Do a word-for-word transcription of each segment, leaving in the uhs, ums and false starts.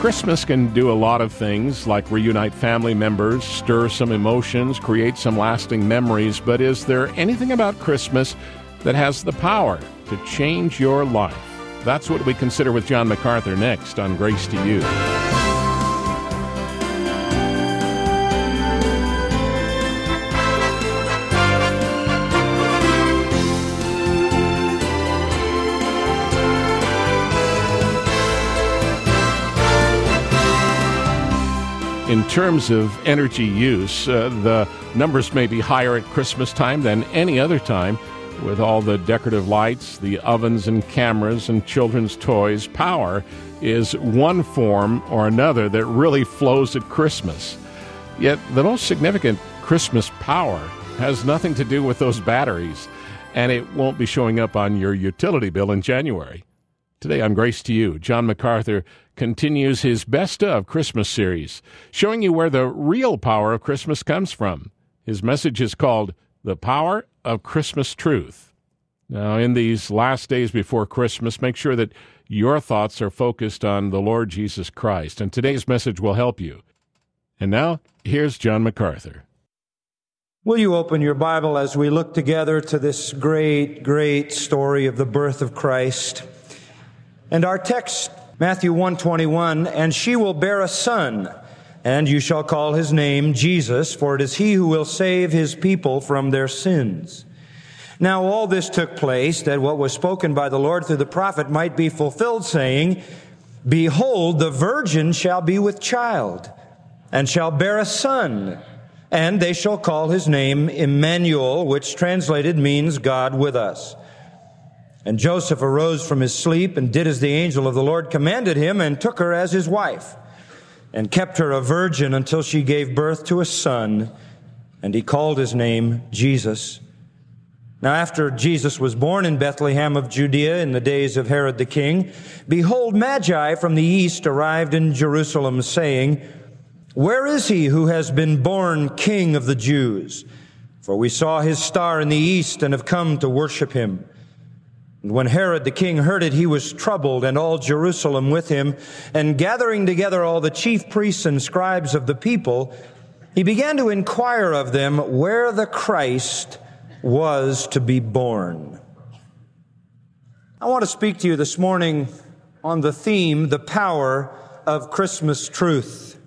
Christmas can do a lot of things like reunite family members, stir some emotions, create some lasting memories, but is there anything about Christmas that has the power to change your life? That's what we consider with John MacArthur next on Grace to You. In terms of energy use, uh, the numbers may be higher at Christmas time than any other time. With all the decorative lights, the ovens and cameras and children's toys, power is one form or another that really flows at Christmas. Yet the most significant Christmas power has nothing to do with those batteries, and it won't be showing up on your utility bill in January. Today on Grace to You, John MacArthur continues his Best of Christmas series, showing you where the real power of Christmas comes from. His message is called The Power of Christmas Truth. Now, in these last days before Christmas, make sure that your thoughts are focused on the Lord Jesus Christ, and today's message will help you. And now, here's John MacArthur. Will you open your Bible as we look together to this great, great story of the birth of Christ? And our text, Matthew one twenty-one, and she will bear a son, and you shall call his name Jesus, for it is he who will save his people from their sins. Now all this took place, that what was spoken by the Lord through the prophet might be fulfilled, saying, Behold, the virgin shall be with child, and shall bear a son, and they shall call his name Emmanuel, which translated means God with us. And Joseph arose from his sleep and did as the angel of the Lord commanded him, and took her as his wife, and kept her a virgin until she gave birth to a son, and he called his name Jesus. Now after Jesus was born in Bethlehem of Judea in the days of Herod the king, behold, Magi from the east arrived in Jerusalem, saying, Where is he who has been born King of the Jews? For we saw his star in the east and have come to worship him. And when Herod the king heard it, he was troubled, and all Jerusalem with him. And gathering together all the chief priests and scribes of the people, he began to inquire of them where the Christ was to be born. I want to speak to you this morning on the theme, the power of Christmas truth.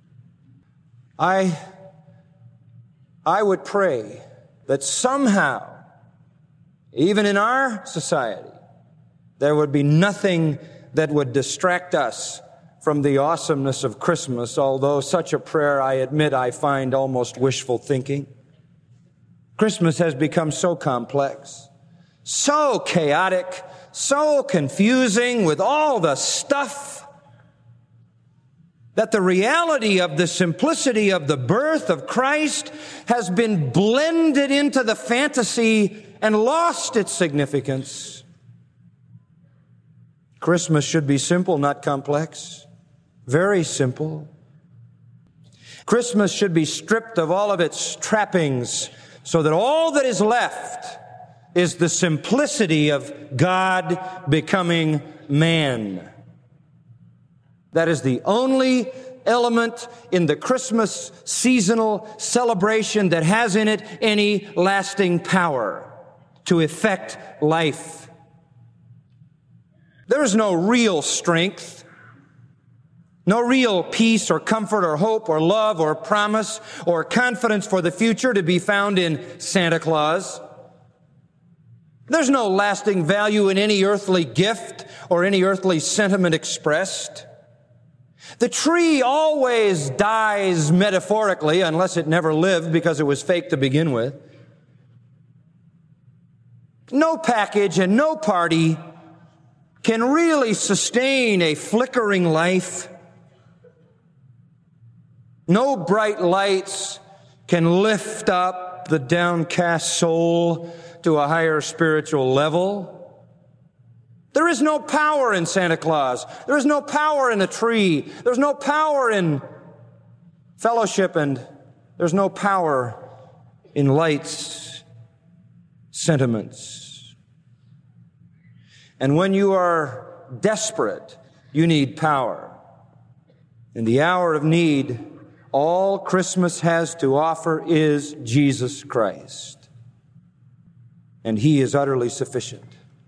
I, I would pray that somehow, even in our society, there would be nothing that would distract us from the awesomeness of Christmas, although such a prayer, I admit, I find almost wishful thinking. Christmas has become so complex, so chaotic, so confusing with all the stuff, that the reality of the simplicity of the birth of Christ has been blended into the fantasy and lost its significance. Christmas should be simple, not complex. Very simple. Christmas should be stripped of all of its trappings so that all that is left is the simplicity of God becoming man. That is the only element in the Christmas seasonal celebration that has in it any lasting power to effect life. There is no real strength, no real peace or comfort or hope or love or promise or confidence for the future to be found in Santa Claus. There's no lasting value in any earthly gift or any earthly sentiment expressed. The tree always dies metaphorically, unless it never lived because it was fake to begin with. No package and no party can really sustain a flickering life. No bright lights can lift up the downcast soul to a higher spiritual level. There is no power in Santa Claus. There is no power in a tree. There's no power in fellowship, and there's no power in lights, sentiments. And when you are desperate, you need power. In the hour of need, all Christmas has to offer is Jesus Christ. And He is utterly sufficient.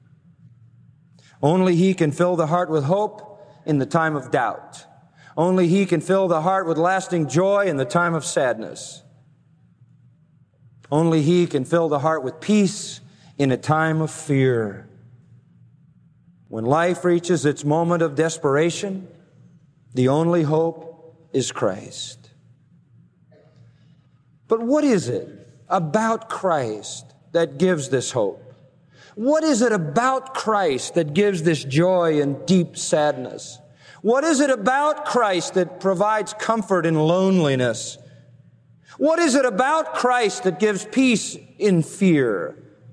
Only He can fill the heart with hope in the time of doubt. Only He can fill the heart with lasting joy in the time of sadness. Only He can fill the heart with peace in a time of fear. When life reaches its moment of desperation, the only hope is Christ. But what is it about Christ that gives this hope? What is it about Christ that gives this joy and deep sadness? What is it about Christ that provides comfort in loneliness? What is it about Christ that gives peace in fear?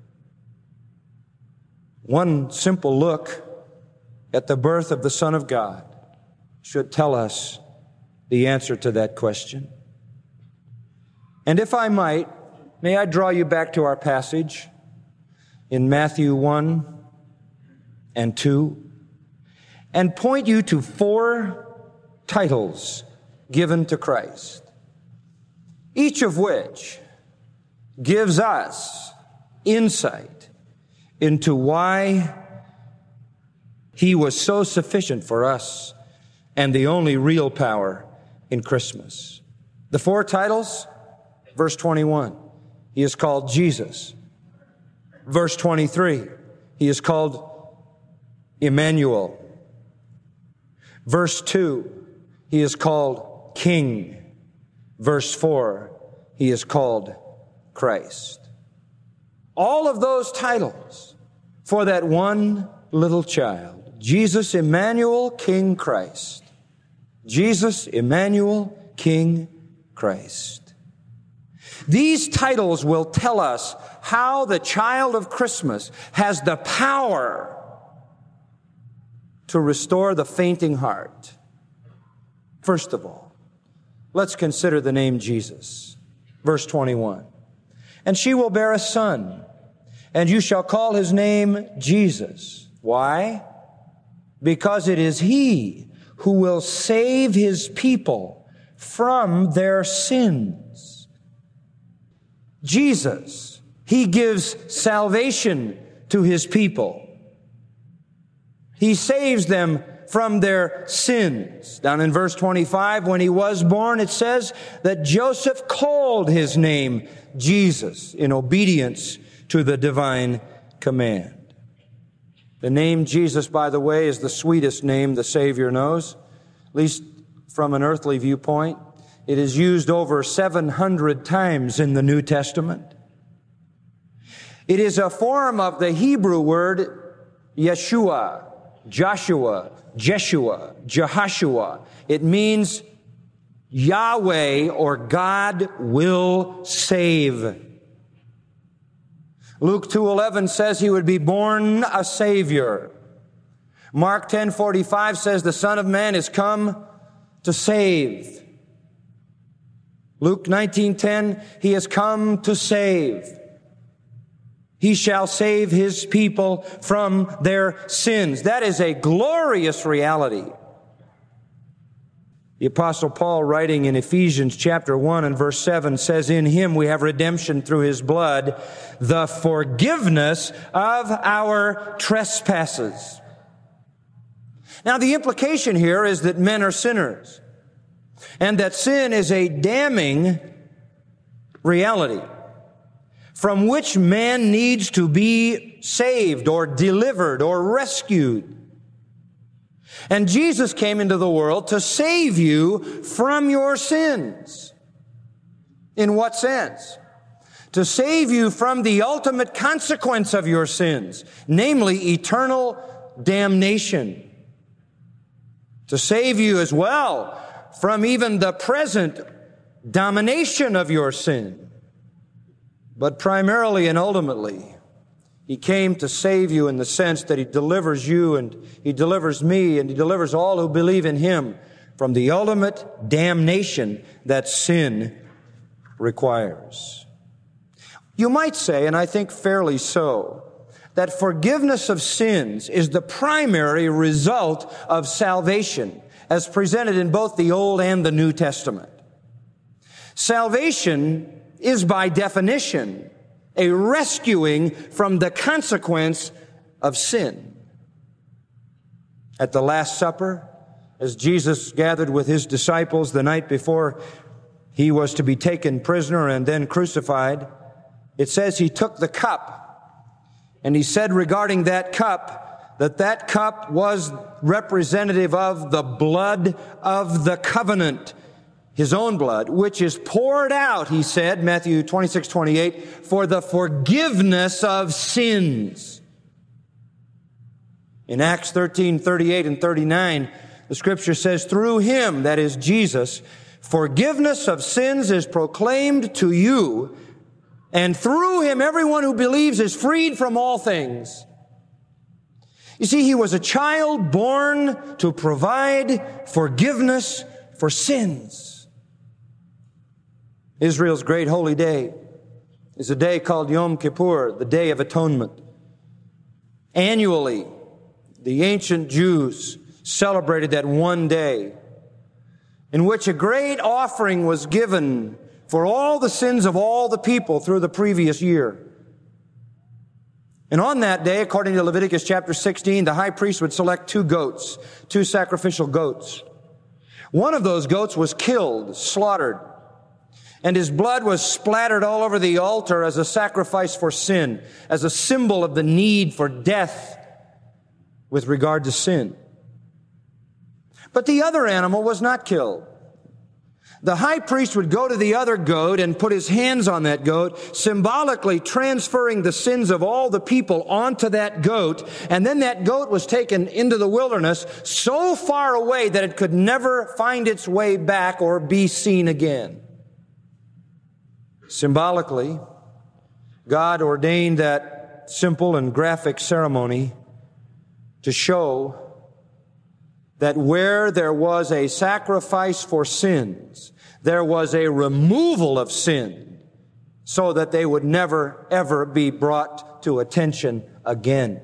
One simple look at the birth of the Son of God should tell us the answer to that question. And if I might, may I draw you back to our passage in Matthew one and two and point you to four titles given to Christ, each of which gives us insight into why He was so sufficient for us and the only real power in Christmas. The four titles, verse twenty-one, He is called Jesus. Verse twenty-three, He is called Emmanuel. Verse two, He is called King. Verse four, He is called Christ. All of those titles for that one little child. Jesus, Emmanuel, King, Christ. Jesus, Emmanuel, King, Christ. These titles will tell us how the child of Christmas has the power to restore the fainting heart. First of all, let's consider the name Jesus. Verse twenty-one. And she will bear a son, and you shall call his name Jesus. Why? Because it is He who will save His people from their sins. Jesus, He gives salvation to His people. He saves them from their sins. Down in verse twenty-five, when He was born, it says that Joseph called His name Jesus in obedience to the divine command. The name Jesus, by the way, is the sweetest name the Savior knows, at least from an earthly viewpoint. It is used over seven hundred times in the New Testament. It is a form of the Hebrew word Yeshua, Joshua, Jeshua, Jehoshua. It means Yahweh or God will save. Luke two eleven says He would be born a Savior. Mark ten forty-five says the Son of Man is come to save. Luke nineteen ten, He has come to save. He shall save His people from their sins. That is a glorious reality. The Apostle Paul, writing in Ephesians chapter one and verse seven, says, in Him we have redemption through His blood, the forgiveness of our trespasses. Now, the implication here is that men are sinners, and that sin is a damning reality from which man needs to be saved or delivered or rescued. And Jesus came into the world to save you from your sins. In what sense? To save you from the ultimate consequence of your sins, namely eternal damnation. To save you as well from even the present domination of your sin. But primarily and ultimately, He came to save you in the sense that He delivers you and He delivers me and He delivers all who believe in Him from the ultimate damnation that sin requires. You might say, and I think fairly so, that forgiveness of sins is the primary result of salvation. as presented in both the Old and the New Testament. Salvation is by definition a rescuing from the consequence of sin. At the Last Supper, as Jesus gathered with his disciples the night before he was to be taken prisoner and then crucified, it says he took the cup, and he said regarding that cup that that cup was representative of the blood of the covenant, his own blood, which is poured out, he said, Matthew twenty-six twenty-eight, for the forgiveness of sins. In Acts thirteen thirty-eight and thirty-nine, the Scripture says, through him, that is Jesus, forgiveness of sins is proclaimed to you, and through him everyone who believes is freed from all things. You see, he was a child born to provide forgiveness for sins. Israel's great holy day is a day called Yom Kippur, the Day of Atonement. Annually, the ancient Jews celebrated that one day in which a great offering was given for all the sins of all the people through the previous year. And on that day, according to Leviticus chapter sixteen, the high priest would select two goats, two sacrificial goats. One of those goats was killed, slaughtered, and his blood was splattered all over the altar as a sacrifice for sin, as a symbol of the need for death with regard to sin. But the other animal was not killed. The high priest would go to the other goat and put his hands on that goat, symbolically transferring the sins of all the people onto that goat, and then that goat was taken into the wilderness so far away that it could never find its way back or be seen again. Symbolically, God ordained that simple and graphic ceremony to show that where there was a sacrifice for sins, there was a removal of sin so that they would never, ever be brought to attention again.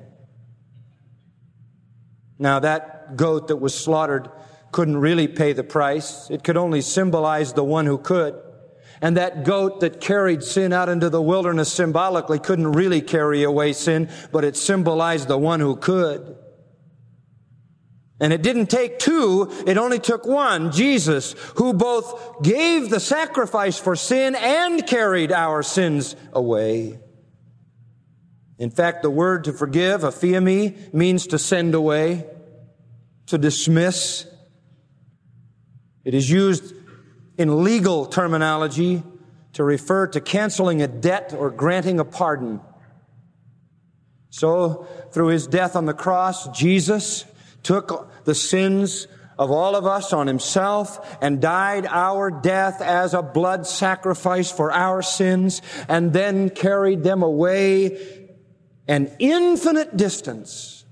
Now, that goat that was slaughtered couldn't really pay the price. It could only symbolize the one who could. And that goat that carried sin out into the wilderness symbolically couldn't really carry away sin, but it symbolized the one who could. And it didn't take two, it only took one, Jesus, who both gave the sacrifice for sin and carried our sins away. In fact, the word to forgive, aphiemi, means to send away, to dismiss. It is used in legal terminology to refer to canceling a debt or granting a pardon. So, through his death on the cross, Jesus took the sins of all of us on himself and died our death as a blood sacrifice for our sins, and then carried them away an infinite distance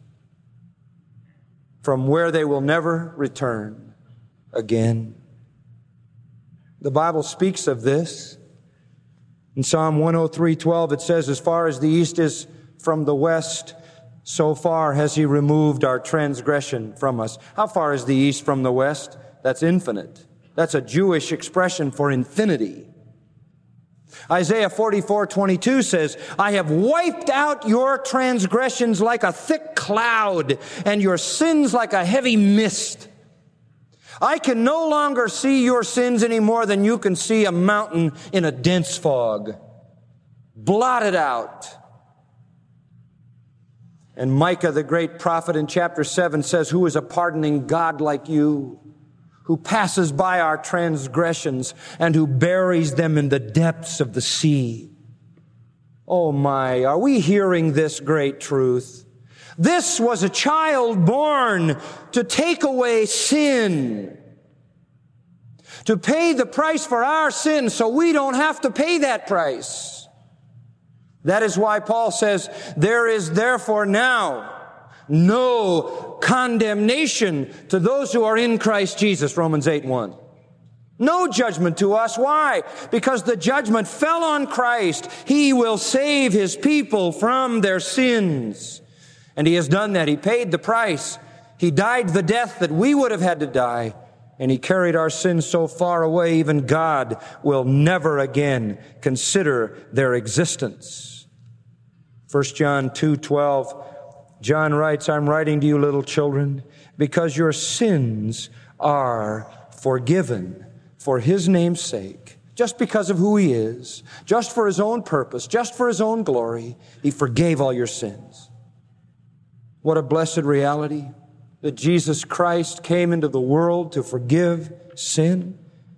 from where they will never return again. The Bible speaks of this. In Psalm one oh three twelve, it says, as far as the east is from the west, so far has he removed our transgression from us. How far is the east from the west? That's infinite. That's a Jewish expression for infinity. Isaiah forty-four twenty-two says, I have wiped out your transgressions like a thick cloud and your sins like a heavy mist. I can no longer see your sins any more than you can see a mountain in a dense fog. Blotted out. And Micah, the great prophet, in chapter seven says, who is a pardoning God like you, who passes by our transgressions and who buries them in the depths of the sea? Oh my, are we hearing this great truth? This was a child born to take away sin, to pay the price for our sins so we don't have to pay that price. That is why Paul says, there is therefore now no condemnation to those who are in Christ Jesus, Romans eight one. No judgment to us. Why? Because the judgment fell on Christ. He will save his people from their sins. And he has done that. He paid the price. He died the death that we would have had to die, and He carried our sins so far away, even God will never again consider their existence. First John two twelve, John writes, I'm writing to you, little children, because your sins are forgiven for His name's sake. Just because of who He is, just for His own purpose, just for His own glory, He forgave all your sins. What a blessed reality that Jesus Christ came into the world to forgive sin.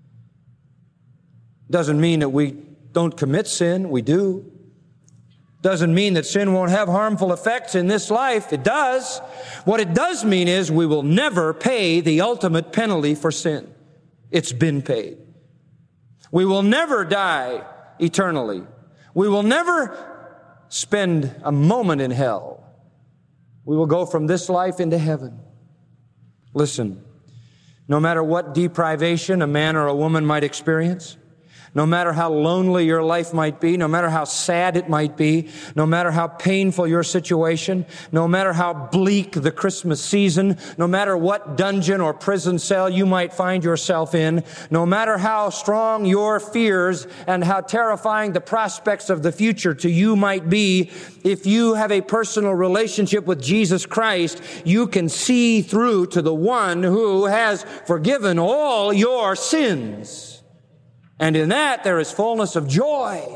Doesn't mean that we don't commit sin. We do. Doesn't mean that sin won't have harmful effects in this life. It does. What it does mean is we will never pay the ultimate penalty for sin. It's been paid. We will never die eternally. We will never spend a moment in hell. We will go from this life into heaven. Listen, no matter what deprivation a man or a woman might experience, no matter how lonely your life might be, no matter how sad it might be, no matter how painful your situation, no matter how bleak the Christmas season, no matter what dungeon or prison cell you might find yourself in, no matter how strong your fears and how terrifying the prospects of the future to you might be, if you have a personal relationship with Jesus Christ, you can see through to the one who has forgiven all your sins. And in that, there is fullness of joy.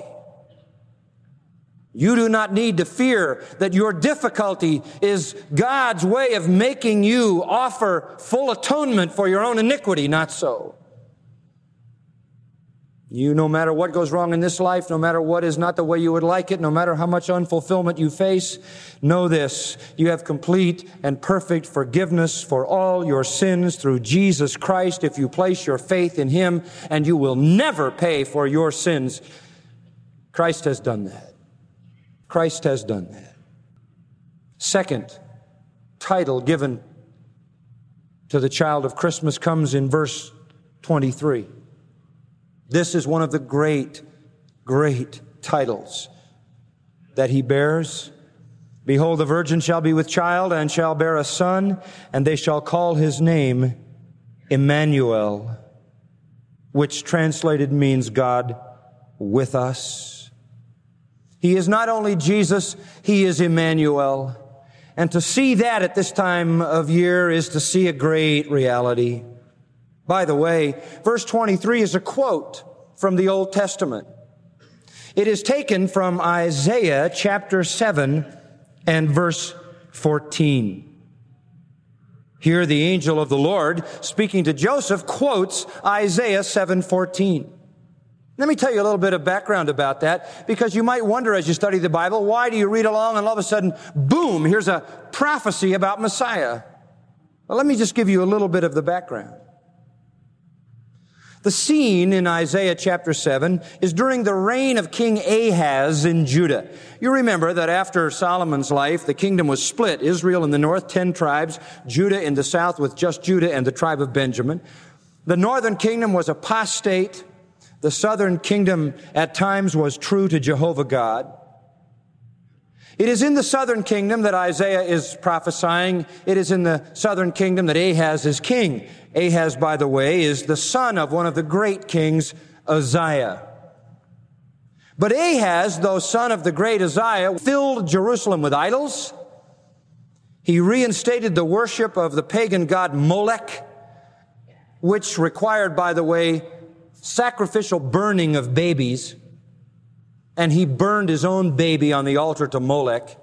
You do not need to fear that your difficulty is God's way of making you offer full atonement for your own iniquity. Not so. You, no matter what goes wrong in this life, no matter what is not the way you would like it, no matter how much unfulfillment you face, know this: you have complete and perfect forgiveness for all your sins through Jesus Christ if you place your faith in Him, and you will never pay for your sins. Christ has done that. Christ has done that. Second title given to the child of Christmas comes in verse twenty-three. This is one of the great, great titles that He bears. Behold, the virgin shall be with child and shall bear a son, and they shall call His name Emmanuel, which translated means God with us. He is not only Jesus, He is Emmanuel. And to see that at this time of year is to see a great reality. By the way, verse twenty-three is a quote from the Old Testament. It is taken from Isaiah chapter seven and verse fourteen. Here the angel of the Lord, speaking to Joseph, quotes Isaiah seven fourteen. Let me tell you a little bit of background about that, because you might wonder as you study the Bible, why do you read along and all of a sudden, boom, here's a prophecy about Messiah? Well, let me just give you a little bit of the background. The scene in Isaiah chapter seven is during the reign of King Ahaz in Judah. You remember that after Solomon's life, the kingdom was split. Israel in the north, ten tribes. Judah in the south with just Judah and the tribe of Benjamin. The northern kingdom was apostate. The southern kingdom at times was true to Jehovah God. It is in the southern kingdom that Isaiah is prophesying. It is in the southern kingdom that Ahaz is king. Ahaz, by the way, is the son of one of the great kings, Uzziah. But Ahaz, though son of the great Uzziah, filled Jerusalem with idols. He reinstated the worship of the pagan god Molech, which required, by the way, sacrificial burning of babies. And he burned his own baby on the altar to Molech.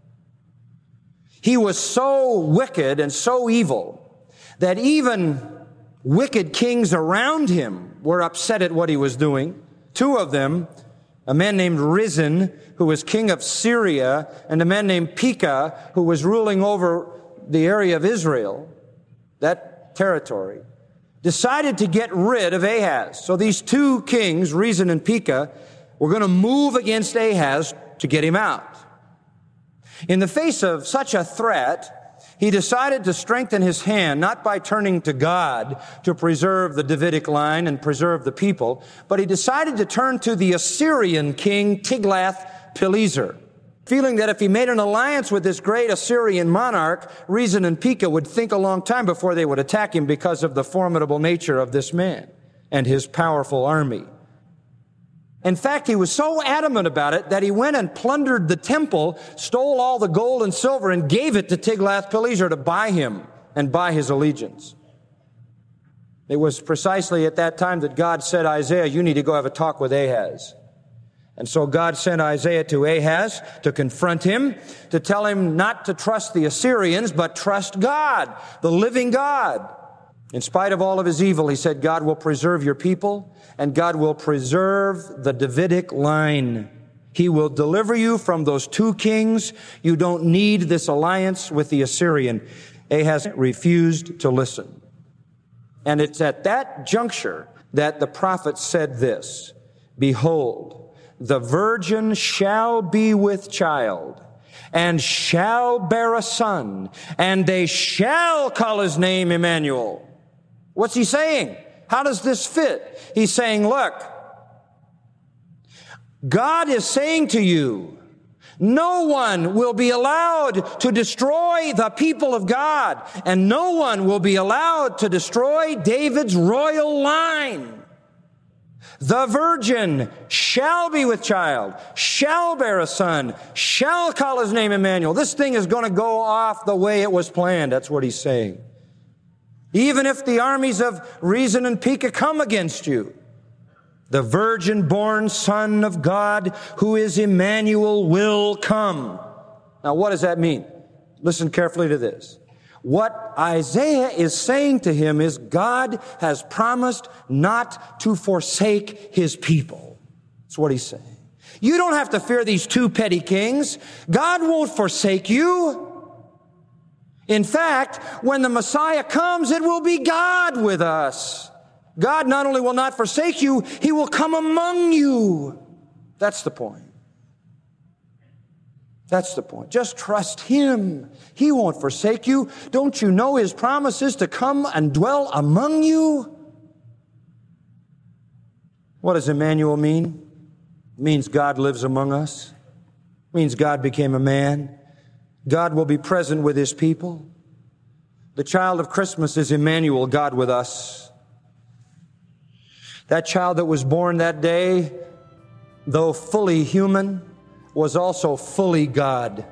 He was so wicked and so evil that even wicked kings around him were upset at what he was doing. Two of them, a man named Rezin, who was king of Syria, and a man named Pekah, who was ruling over the area of Israel, that territory, decided to get rid of Ahaz. So these two kings, Rezin and Pekah, were going to move against Ahaz to get him out. In the face of such a threat, he decided to strengthen his hand, not by turning to God to preserve the Davidic line and preserve the people, but he decided to turn to the Assyrian king Tiglath-Pileser. feeling that if he made an alliance with this great Assyrian monarch, Rezin and Pekah would think a long time before they would attack him because of the formidable nature of this man and his powerful army. In fact, he was so adamant about it that he went and plundered the temple, stole all the gold and silver, and gave it to Tiglath-Pileser to buy him and buy his allegiance. It was precisely at that time that God said, Isaiah, you need to go have a talk with Ahaz. And so God sent Isaiah to Ahaz to confront him, to tell him not to trust the Assyrians, but trust God, the living God. In spite of all of his evil, he said, God will preserve your people, and God will preserve the Davidic line. He will deliver you from those two kings. You don't need this alliance with the Assyrian. Ahaz refused to listen. And it's at that juncture that the prophet said this, Behold, the virgin shall be with child, and shall bear a son, and they shall call his name Emmanuel. What's he saying? How does this fit? He's saying, look, God is saying to you, no one will be allowed to destroy the people of God, and no one will be allowed to destroy David's royal line. The virgin shall be with child, shall bear a son, shall call his name Emmanuel. This thing is going to go off the way it was planned. That's what he's saying. Even if the armies of Rezin and Pekah come against you, the virgin-born Son of God, who is Emmanuel, will come. Now, what does that mean? Listen carefully to this. What Isaiah is saying to him is God has promised not to forsake his people. That's what he's saying. You don't have to fear these two petty kings. God won't forsake you. In fact, when the Messiah comes, it will be God with us. God not only will not forsake you, he will come among you. That's the point. That's the point. Just trust him. He won't forsake you. Don't you know his promise is to come and dwell among you? What does Emmanuel mean? It means God lives among us. It means God became a man. God will be present with his people. The child of Christmas is Emmanuel, God with us. That child that was born that day, though fully human, was also fully God.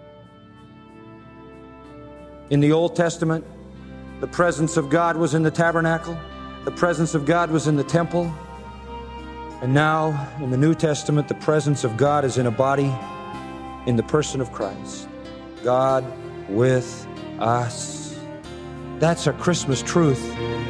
In the Old Testament, the presence of God was in the tabernacle. The presence of God was in the temple. And now, in the New Testament, the presence of God is in a body, in the person of Christ. God with us. That's a Christmas truth.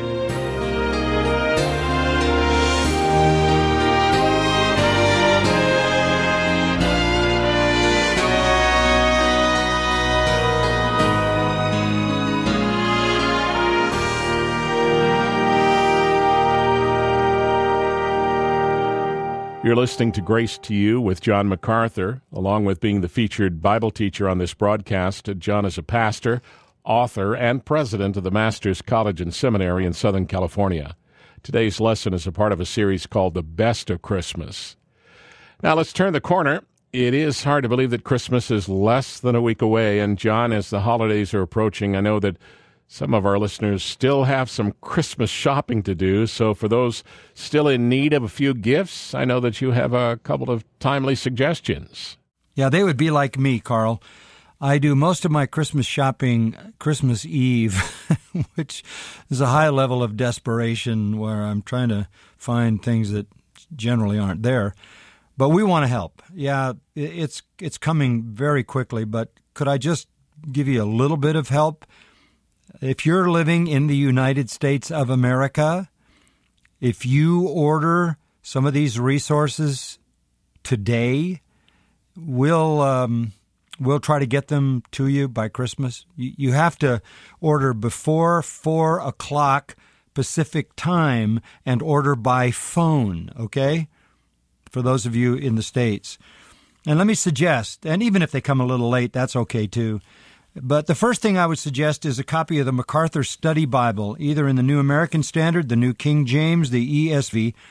You're listening to Grace to You with John MacArthur. Along with being the featured Bible teacher on this broadcast, John is a pastor, author, and president of the Masters College and Seminary in Southern California. Today's lesson is a part of a series called The Best of Christmas. Now let's turn the corner. It is hard to believe that Christmas is less than a week away. And John, as the holidays are approaching, I know that some of our listeners still have some Christmas shopping to do. So for those still in need of a few gifts, I know that you have a couple of timely suggestions. Yeah, they would be like me, Carl. I do most of my Christmas shopping Christmas Eve, which is a high level of desperation where I'm trying to find things that generally aren't there. But we want to help. Yeah, it's it's coming very quickly, but could I just give you a little bit of help? If you're living in the United States of America, if you order some of these resources today, we'll um, we'll try to get them to you by Christmas. You, you have to order before four o'clock Pacific time and order by phone, okay? For those of you in the States. And let me suggest, and even if they come a little late, that's okay too. But the first thing I would suggest is a copy of the MacArthur Study Bible, either in the New American Standard, the New King James, the E S V,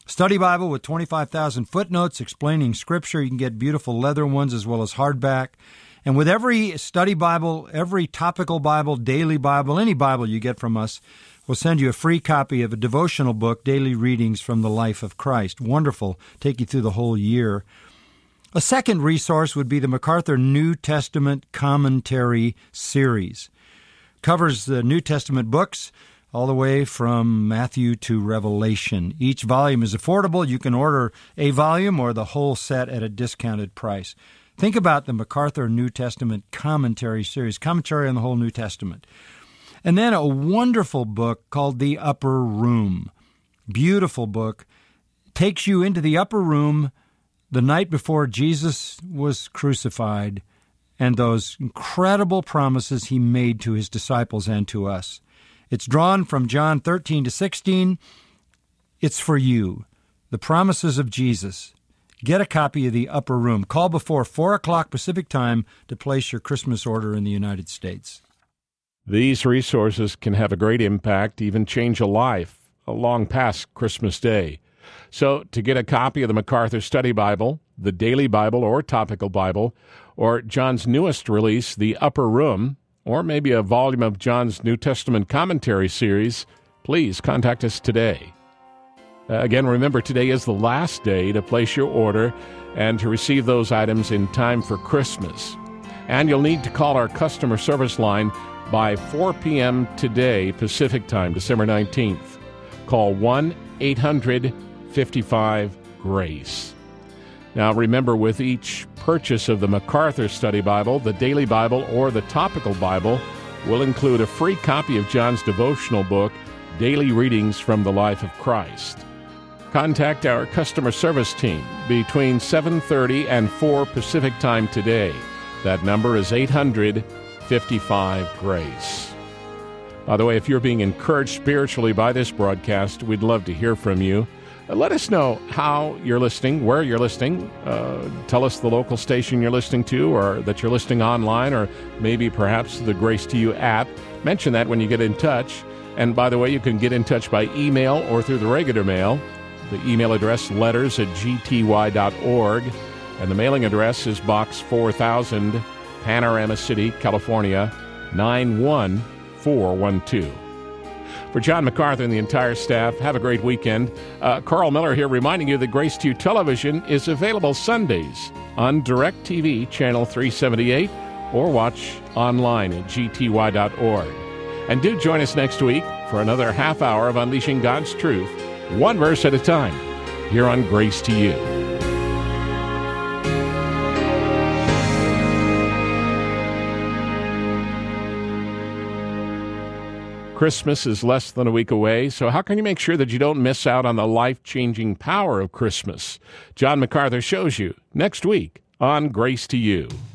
Study Bible with twenty-five thousand footnotes explaining Scripture. You can get beautiful leather ones as well as hardback. And with every study Bible, every topical Bible, daily Bible, any Bible you get from us, we'll send you a free copy of a devotional book, Daily Readings from the Life of Christ. Wonderful. Take you through the whole year. A second resource would be the MacArthur New Testament Commentary Series. Covers the New Testament books all the way from Matthew to Revelation. Each volume is affordable. You can order a volume or the whole set at a discounted price. Think about the MacArthur New Testament Commentary Series, commentary on the whole New Testament. And then a wonderful book called The Upper Room. Beautiful book. Takes you into the upper room the night before Jesus was crucified and those incredible promises he made to his disciples and to us. It's drawn from John thirteen to sixteen. It's for you. The promises of Jesus. Get a copy of The Upper Room. Call before four o'clock Pacific Time to place your Christmas order in the United States. These resources can have a great impact, even change a life, long past Christmas Day. So to get a copy of the MacArthur Study Bible, the Daily Bible or Topical Bible, or John's newest release, The Upper Room, or maybe a volume of John's New Testament Commentary Series, please contact us today. Uh, again, remember, today is the last day to place your order and to receive those items in time for Christmas. And you'll need to call our customer service line by four p.m. today, Pacific Time, December nineteenth. Call one eight hundred fifty-five GRACE. Now, remember, with each purchase of the MacArthur Study Bible, the Daily Bible, or the Topical Bible, we'll include a free copy of John's devotional book, Daily Readings from the Life of Christ. Contact our customer service team between seven thirty and four Pacific Time today. That number is eight hundred fifty-five GRACE. By the way, if you're being encouraged spiritually by this broadcast, we'd love to hear from you. Uh, let us know how you're listening, where you're listening. Uh, tell us the local station you're listening to, or that you're listening online, or maybe perhaps the Grace to You app. Mention that when you get in touch. And by the way, you can get in touch by email or through the regular mail. The email address, letters at g t y dot org, and the mailing address is Box four thousand, Panorama City, California, nine one four one two. For John MacArthur and the entire staff, have a great weekend. Uh, Carl Miller here reminding you that Grace to You Television is available Sundays on DirecTV Channel three seventy-eight, or watch online at g t y dot org. And do join us next week for another half hour of Unleashing God's Truth, one verse at a time, here on Grace to You. Christmas is less than a week away, so how can you make sure that you don't miss out on the life-changing power of Christmas? John MacArthur shows you next week on Grace to You.